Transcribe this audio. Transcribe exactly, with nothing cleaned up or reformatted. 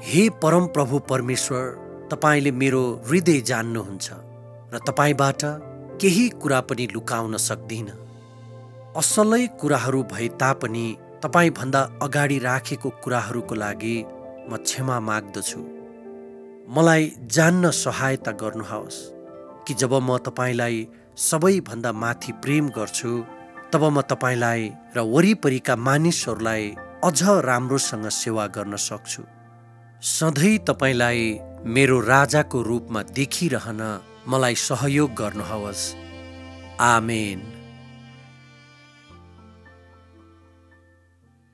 हे परम प्रभु परमेश्वर, तपाईँले मेरो हृदय जान्नुहुन्छ र तपाईँबाट केही कुरा पनि लुकाउन सक्दिन। असलै कुराहरू भए तापनि तपाईँभन्दा अगाडि राखेको कुराहरूको लागि म क्षमा माग्दछु। मलाई जान्न सहायता गर्नुहोस् कि जब म तपाईँलाई सबैभन्दा माथि प्रेम गर्छु, तब म तपाईँलाई र वरिपरिका मानिसहरूलाई अझ राम्रोसँग सेवा गर्न सक्छु। सधैँ तपाईँलाई मेरो राजाको रूपमा देखिरहन मलाई सहयोग गर्नुहोस्। आमेन।